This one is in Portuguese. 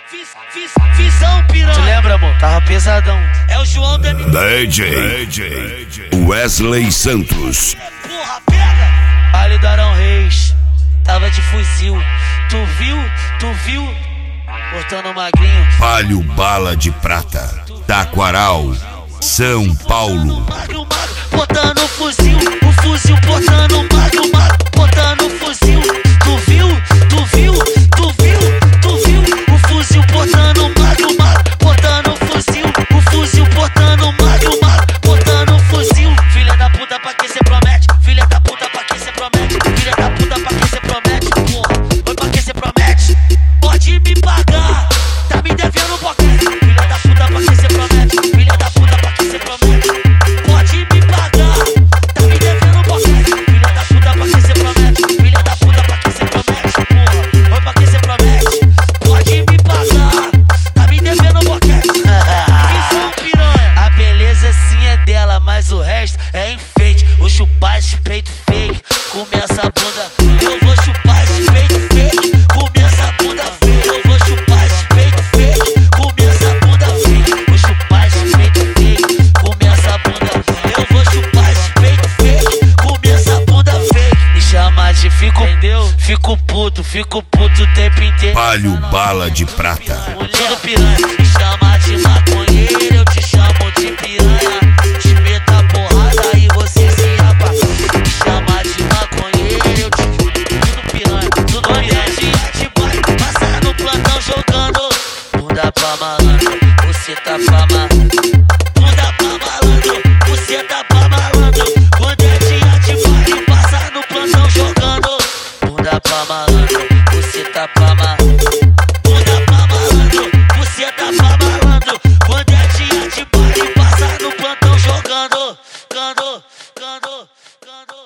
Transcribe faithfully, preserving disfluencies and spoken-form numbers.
Fiz, fiz, visão piranha. Tu lembra, amor? Tava pesadão. É o João da D J, D J Wesley Santos. Porra, pega! Ali do Arão Reis, tava de fuzil. Tu viu? Tu viu? Cortando magrinho. Palio Bala de Prata, Taquaral, São Paulo. Magro, magro, botando o fuzil. O fuzil botando o magro, magro, botando o fuzil. Tu viu? Tu viu? Tu viu? Tu viu? O fuzil botando o magro, magro, botando o fuzil. O fuzil botando o magro, magro, botando o fuzil. Filha da puta, pra que cê promete? Filha da puta, pra que cê promete? Filha da puta, pra que cê promete? Porra, oi, pra que cê promete? Pode me pagar, tá me devendo um boquete. Filha da puta, pra que cê promete? Filha da puta, pra que cê promete? Pode me pagar, tá me devendo um boquete. Filha da puta, pra que cê promete? Filha da puta, pra que cê promete? Porra, oi, pra que cê promete? Pode me pagar, tá me devendo um boquete. Visão piranha. A beleza sim é dela, mas o resto é enfeite. Vou chupar esse peito fake, comer essa bunda. Eu vou chupar esse peito fake, comer essa bunda fake. Eu vou chupar esse peito fake, comer essa bunda fake. Vou chupar esse peito fake, comer essa bunda. Eu vou chupar esse peito fake, comer essa bunda fake. Me chama de fico, entendeu? Fico puto, fico puto o tempo inteiro. Palio Bala de Prata. Mulher piranha, me chama de maconheiro, eu te chamo de piranha. Te meto a porrada e você se rapa. Me chama de maconheiro, eu te tudo piranha, tudo piranha. De boy, passa no plantão jogando. Bunda pra malandro, você tá pra malandro. Bunda pra malandro, você tá pra malandro. Quando é dia de baile, passa no plantão jogando. Bunda pra malandro, você tá pra malandro. Bunda pra malandro, você tá pra malandro. Quando é dia de baile, passa no plantão jogando. Gando, gando, gando.